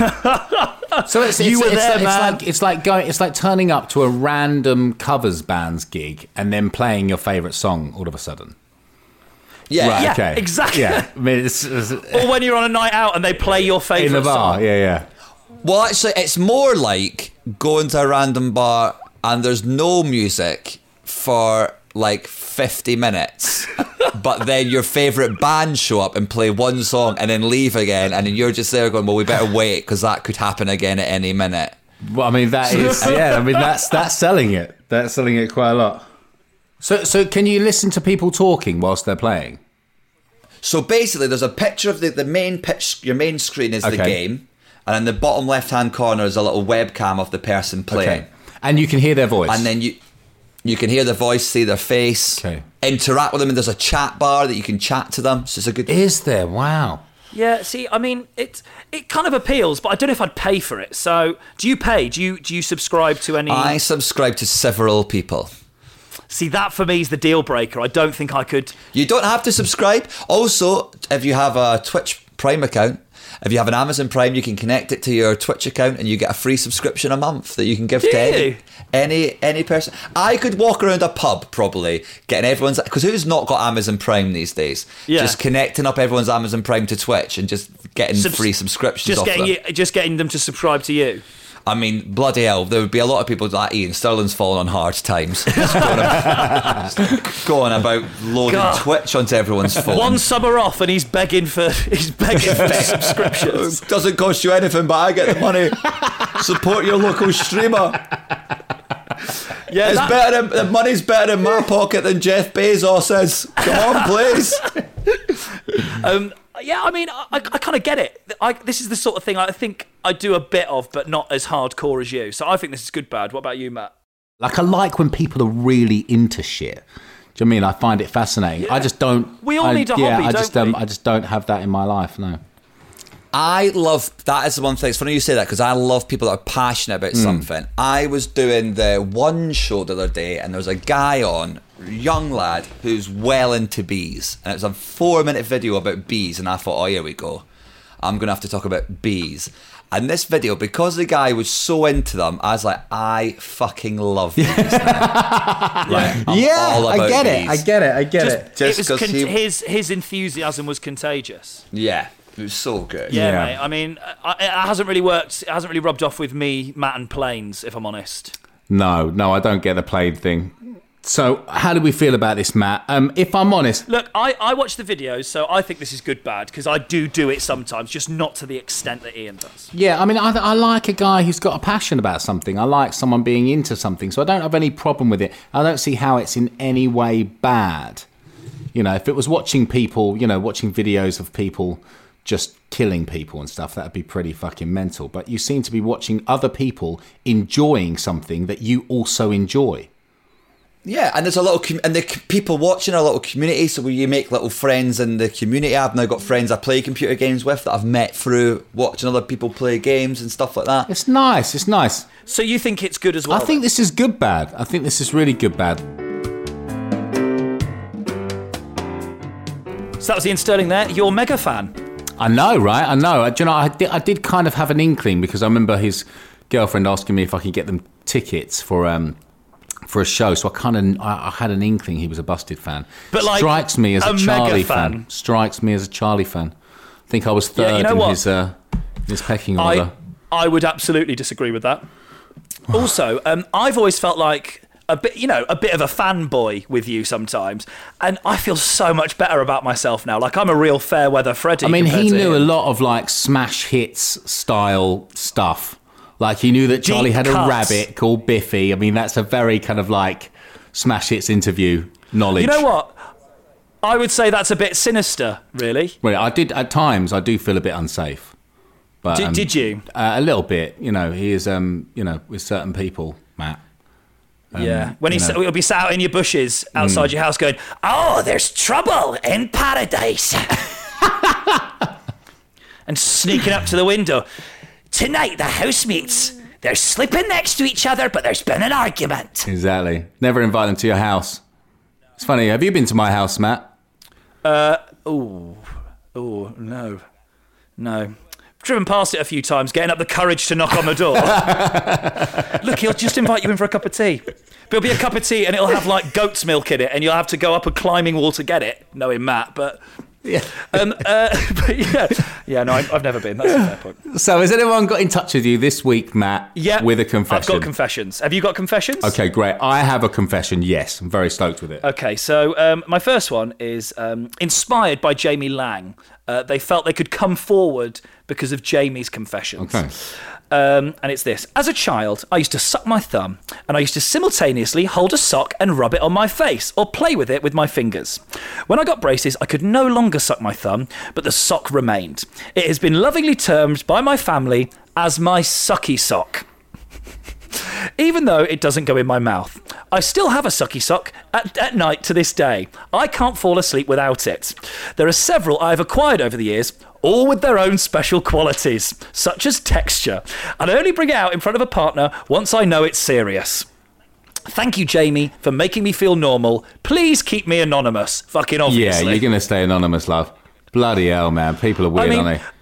So it's like turning up to a random covers band's gig and then playing your favourite song all of a sudden. Yeah, right, okay. Exactly. Yeah, I mean, or when you're on a night out and they play your favourite in the bar. song. Yeah. Well, actually, it's more like going to a random bar and there's no music for like 50 minutes, but then your favourite band show up and play one song and then leave again, and then you're just there going, well, we better wait because that could happen again at any minute. Well, I mean, that is, that's selling it. That's selling it quite a lot. So can you listen to people talking whilst they're playing? So basically, there's a picture of the main pitch. Your main screen is the game, and in the bottom left-hand corner is a little webcam of the person playing. Okay. And you can hear their voice. And then you can hear their voice, see their face, interact with them, and there's a chat bar that you can chat to them. So it's a good... Is there? Wow. Yeah, see, I mean, it kind of appeals, but I don't know if I'd pay for it. So do you pay? Do you subscribe to any... I subscribe to several people. See, that for me is the deal breaker. I don't think I could... You don't have to subscribe. Also, if you have a Twitch Prime account, If you have an Amazon Prime, you can connect it to your Twitch account and you get a free subscription a month that you can give to any person. I could walk around a pub probably getting everyone's, because who's not got Amazon Prime these days? Yeah. Just connecting up everyone's Amazon Prime to Twitch and just getting free subscriptions off them. Just getting them to subscribe to you. I mean, bloody hell, there would be a lot of people like Ian Sterling's fallen on hard times. Going about loading Twitch onto everyone's phone. One summer off and he's begging for subscriptions. Doesn't cost you anything, but I get the money. Support your local streamer. Yeah, the money's better in my pocket than Jeff Bezos's. Come on, please. Yeah, I mean, I kind of get it. This is the sort of thing I think I do a bit of, but not as hardcore as you. So I think this is good bad. What about you, Matt? Like, I like when people are really into shit. Do you know what I mean? I find it fascinating. Yeah. I just don't... We all need a hobby, don't we? I just don't have that in my life, no. I love, that is the one thing, it's funny you say that, because I love people that are passionate about something. I was doing the One show the other day, and there was a guy on, young lad, who's well into bees, and it was a 4-minute video about bees, and I thought, oh, here we go, I'm going to have to talk about bees. And this video, because the guy was so into them, I was like, I fucking love bees now. Right? I get it. His enthusiasm was contagious. Yeah. It was so good. Yeah, mate. I mean, it hasn't really worked. It hasn't really rubbed off with me, Matt, and planes, if I'm honest. No, I don't get the plane thing. So, how do we feel about this, Matt? If I'm honest... Look, I watch the videos, so I think this is good bad, because I do it sometimes, just not to the extent that Ian does. Yeah, I mean, I like a guy who's got a passion about something. I like someone being into something, so I don't have any problem with it. I don't see how it's in any way bad. You know, if it was watching people, watching videos of people... just killing people and stuff, that'd be pretty fucking mental. But you seem to be watching other people enjoying something that you also enjoy. Yeah, and there's a little, and the people watching are a little community, so where you make little friends in the community. I've now got friends I play computer games with that I've met through watching other people play games and stuff like that. It's nice. So you think it's good as well? I think this is good bad. I think this is really good bad. So that was Ian Sterling there. You're a mega fan. I know, right? I know. Do you know, I did kind of have an inkling, because I remember his girlfriend asking me if I could get them tickets for a show. So I had an inkling he was a Busted fan. But strikes me as a Charlie fan. Strikes me as a Charlie fan. I think I was third in his pecking order. I would absolutely disagree with that. Also, I've always felt like a bit of a fanboy with you sometimes, and I feel so much better about myself now. Like, I'm a real fair weather Freddy. I mean, he knew a lot of like smash hits style stuff. Like, he knew that Charlie had a rabbit called Biffy. I mean, that's a very kind of like smash hits interview knowledge. You know what? I would say that's a bit sinister, really. Well, I did at times. I do feel a bit unsafe. But did you? A little bit. He is. With certain people, Matt. When he'll be sat out in your bushes outside your house going, "Oh, there's trouble in paradise," and sneaking up to the window. Tonight, the housemates, they're sleeping next to each other, but there's been an argument. Exactly. Never invite them to your house. It's funny. Have you been to my house, Matt? No. Driven past it a few times, getting up the courage to knock on the door. Look, he'll just invite you in for a cup of tea. But it'll be a cup of tea and it'll have like goat's milk in it, and you'll have to go up a climbing wall to get it. Knowing Matt, but yeah. I've never been. That's a fair point. So has anyone got in touch with you this week, Matt? Yeah, with a confession. I've got confessions. Have you got confessions? Okay, great. I have a confession. Yes, I'm very stoked with it. Okay, so my first one is inspired by Jamie Lang. They felt they could come forward because of Jamie's confessions. Okay. And it's this. As a child, I used to suck my thumb, and I used to simultaneously hold a sock and rub it on my face, or play with it with my fingers. When I got braces, I could no longer suck my thumb, but the sock remained. It has been lovingly termed by my family as my sucky sock. Even though it doesn't go in my mouth, I still have a sucky sock at night to this day. I can't fall asleep without it. There are several I have acquired over the years, all with their own special qualities, such as texture, and I only bring it out in front of a partner once I know it's serious. Thank you, Jamie, for making me feel normal. Please keep me anonymous. Fucking obviously. Yeah, you're going to stay anonymous, love. Bloody hell, man. People are weird, aren't they?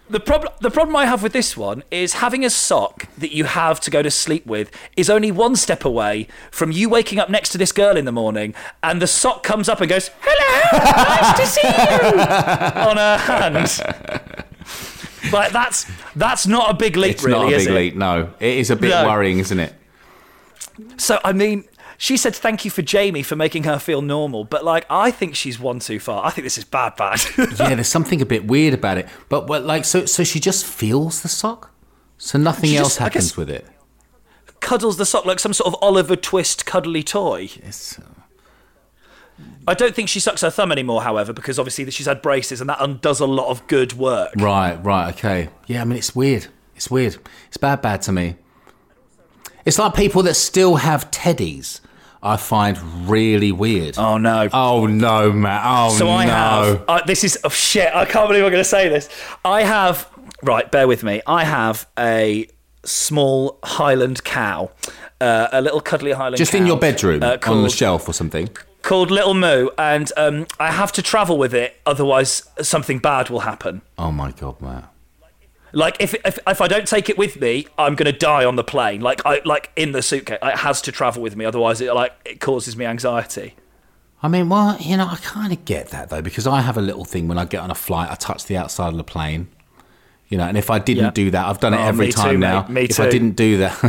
The problem I have with this one is having a sock that you have to go to sleep with is only one step away from you waking up next to this girl in the morning and the sock comes up and goes, "Hello, nice to see you," on her hand. Like, that's not a big leap, it's really, is it? It's not a big leap, no. It is a bit worrying, isn't it? So, I mean, she said thank you for Jamie for making her feel normal, but, like, I think she's one too far. I think this is bad. Yeah, there's something a bit weird about it. But like, so she just feels the sock? So nothing else happens with it? Cuddles the sock like some sort of Oliver Twist cuddly toy. Yes. I don't think she sucks her thumb anymore, however, because obviously she's had braces and that undoes a lot of good work. Right, okay. Yeah, I mean, it's weird. It's bad to me. It's like people that still have teddies. I find really weird. Oh no, Matt. I have. This is shit. I can't believe I'm going to say this. I have. Right, bear with me. I have a small Highland cow, a little cuddly Highland. Just cow, in your bedroom, on the shelf or something. Called Little Moo, and I have to travel with it. Otherwise, something bad will happen. Oh my God, Matt. Like if I don't take it with me, I'm gonna die on the plane. Like in the suitcase, it has to travel with me. Otherwise, it causes me anxiety. I mean, well, I kind of get that though, because I have a little thing when I get on a flight. I touch the outside of the plane, and if I didn't do that, I've done it every time too, now. Me if too. I didn't do that,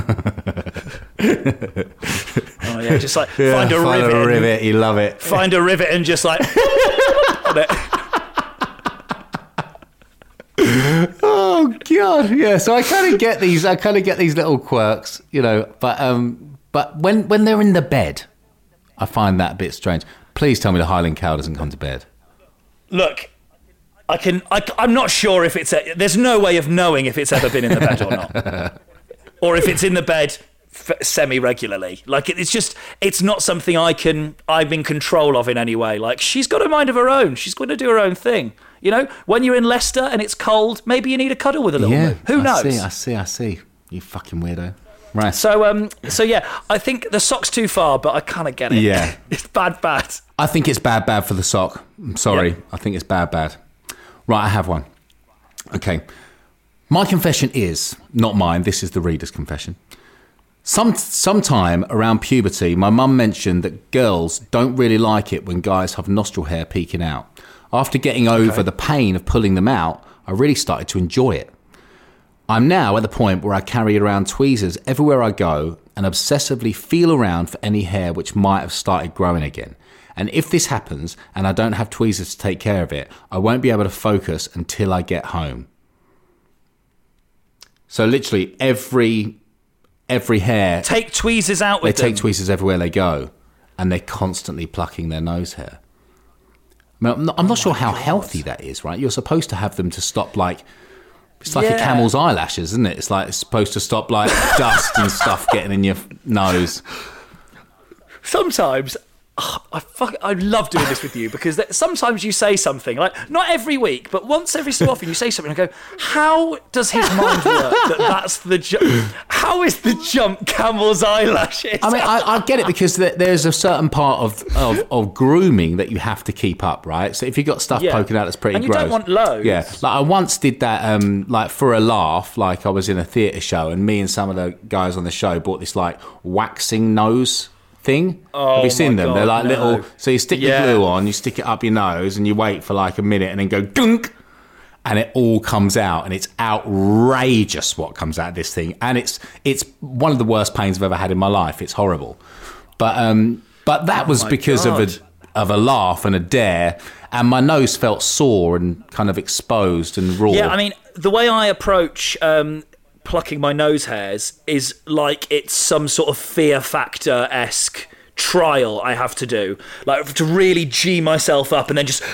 oh yeah, just like find a rivet. You love it. Find a rivet and just like. Oh God, yeah. So I kind of get these little quirks, But when they're in the bed, I find that a bit strange. Please tell me the Highland cow doesn't come to bed. Look, I'm not sure if there's no way of knowing if it's ever been in the bed or not, or if it's in the bed semi-regularly. Like it's not something I'm in control of in any way. Like, she's got a mind of her own. She's going to do her own thing. When you're in Leicester and it's cold, maybe you need a cuddle with a little Moo. Who knows? I see. You fucking weirdo. Right. So yeah, I think the sock's too far, but I kind of get it. Yeah. It's bad. I think it's bad for the sock. I'm sorry. Yep. I think it's bad. Right, I have one. Okay. My confession is, not mine, this is the reader's confession. Sometime around puberty, my mum mentioned that girls don't really like it when guys have nostril hair peeking out. After getting over the pain of pulling them out, I really started to enjoy it. I'm now at the point where I carry around tweezers everywhere I go and obsessively feel around for any hair which might have started growing again. And if this happens and I don't have tweezers to take care of it, I won't be able to focus until I get home. So literally every hair... Take tweezers out with them. They take tweezers everywhere they go, and they're constantly plucking their nose hair. I'm not sure how healthy that is, right? You're supposed to have them to stop, it's like a camel's eyelashes, isn't it? It's supposed to stop, dust and stuff getting in your nose. Sometimes... I love doing this with you because sometimes you say something, not every week, but once every so often you say something and I go, how does his mind work that's the jump? How is the jump camel's eyelashes? I mean, I get it because there's a certain part of grooming that you have to keep up, right? So if you've got stuff poking out that's pretty gross. And you don't want loads. Yeah, I once did that for a laugh, I was in a theatre show and me and some of the guys on the show bought this waxing nose thing. Have you seen them? God, they're little. So you stick the glue on, you stick it up your nose, and you wait for a minute, and then go dunk, and it all comes out, and it's outrageous what comes out of this thing, and it's one of the worst pains I've ever had in my life. It's horrible, but that was because of a laugh and a dare, and my nose felt sore and kind of exposed and raw. Yeah, I mean, the way I approach plucking my nose hairs is like it's some sort of Fear Factor-esque trial I have to do, to really G myself up and then just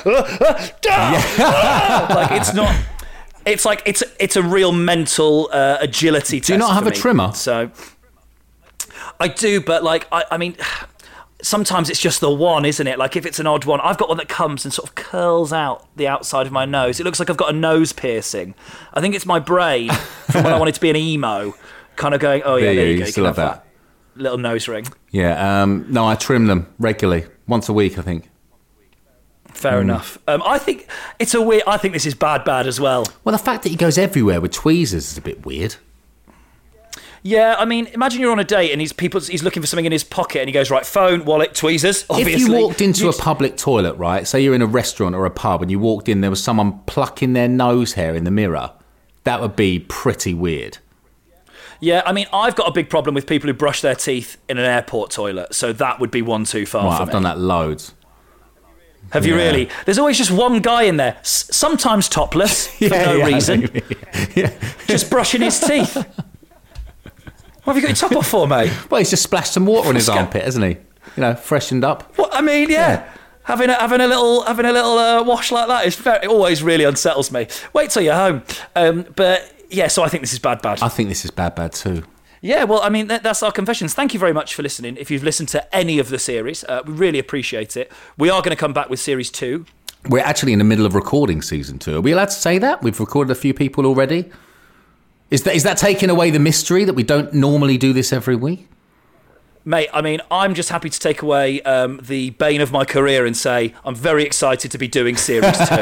it's not. It's it's a real mental agility test. Do you not have a trimmer? So I do, but I mean. Sometimes it's just the one, isn't it? If it's an odd one, I've got one that comes and sort of curls out the outside of my nose. It looks like I've got a nose piercing. I think it's my brain from when I wanted to be an emo, kind of going, oh yeah, there you go. You still can have that little nose ring. Yeah, no, I trim them regularly, once a week, I think. Fair enough. I think it's I think this is bad as well. Well, the fact that he goes everywhere with tweezers is a bit weird. Yeah, I mean, imagine you're on a date and he's looking for something in his pocket and he goes, right, phone, wallet, tweezers, obviously. If you walked into a public toilet, right, say you're in a restaurant or a pub and you walked in, there was someone plucking their nose hair in the mirror, that would be pretty weird. Yeah, I mean, I've got a big problem with people who brush their teeth in an airport toilet, so that would be one too far for me. I've done that loads. Have you really? There's always just one guy in there, sometimes topless, for no reason, just brushing his teeth. What have you got your top off for, mate? Well, he's just splashed some water on his armpit, hasn't he? You know, freshened up. What I mean, yeah. Having a little wash like that it always really unsettles me. Wait till you're home. But yeah, so I think this is bad. I think this is bad too. Yeah, well, I mean, that's our confessions. Thank you very much for listening. If you've listened to any of the series, we really appreciate it. We are going to come back with Series 2. We're actually in the middle of recording Season 2. Are we allowed to say that? We've recorded a few people already. Is that taking away the mystery that we don't normally do this every week? Mate, I mean, I'm just happy to take away the bane of my career and say I'm very excited to be doing Series 2.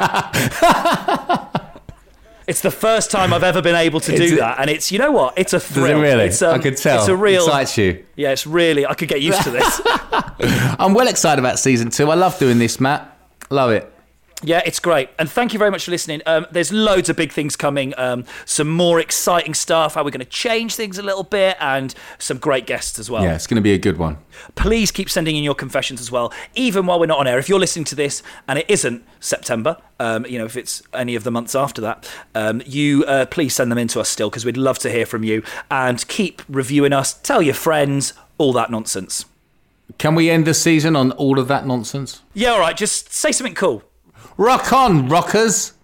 It's the first time I've ever been able to do that, and it's, you know what? It's a thrill. Does it really? It's, I could tell. It's a real. It excites you. Yeah, it's really. I could get used to this. I'm well excited about Season 2. I love doing this, Matt. Love it. Yeah, it's great. And thank you very much for listening. There's loads of big things coming. Some more exciting stuff, how we're going to change things a little bit, and some great guests as well. Yeah, it's going to be a good one. Please keep sending in your confessions as well, even while we're not on air. If you're listening to this and it isn't September, if it's any of the months after that, you please send them in to us still, because we'd love to hear from you. And keep reviewing us, tell your friends, all that nonsense. Can we end the season on all of that nonsense? Yeah, all right, just say something cool. Rock on, rockers!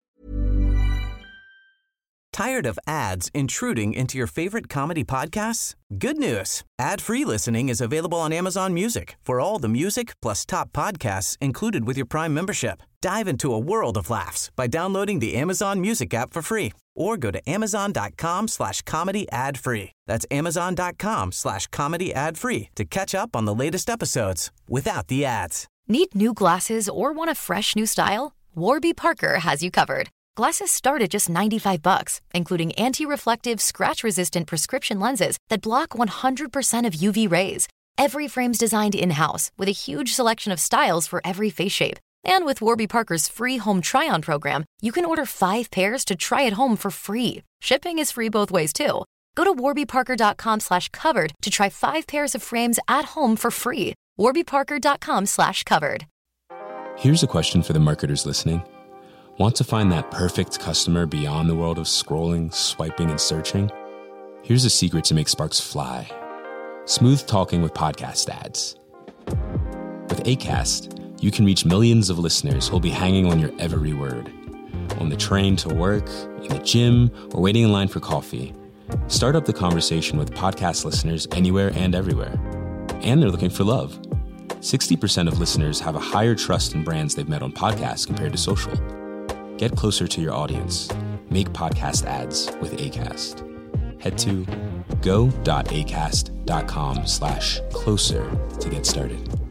Tired of ads intruding into your favorite comedy podcasts? Good news. Ad-free listening is available on Amazon Music for all the music plus top podcasts included with your Prime membership. Dive into a world of laughs by downloading the Amazon Music app for free or go to amazon.com/comedy ad-free. That's amazon.com/comedy ad-free to catch up on the latest episodes without the ads. Need new glasses or want a fresh new style? Warby Parker has you covered. Glasses start at just $95, including anti-reflective, scratch-resistant prescription lenses that block 100% of UV rays. Every frame's designed in-house with a huge selection of styles for every face shape. And with Warby Parker's free home try-on program, you can order 5 pairs to try at home for free. Shipping is free both ways, too. Go to warbyparker.com/covered to try 5 pairs of frames at home for free. warbyparker.com/covered. Here's a question for the marketers listening. Want to find that perfect customer beyond the world of scrolling, swiping, and searching? Here's a secret to make sparks fly. Smooth talking with podcast ads. With Acast, you can reach millions of listeners who'll be hanging on your every word. On the train to work, in the gym, or waiting in line for coffee. Start up the conversation with podcast listeners anywhere and everywhere. And they're looking for love. 60% of listeners have a higher trust in brands they've met on podcasts compared to social. Get closer to your audience. Make podcast ads with Acast. Head to go.acast.com/closer to get started.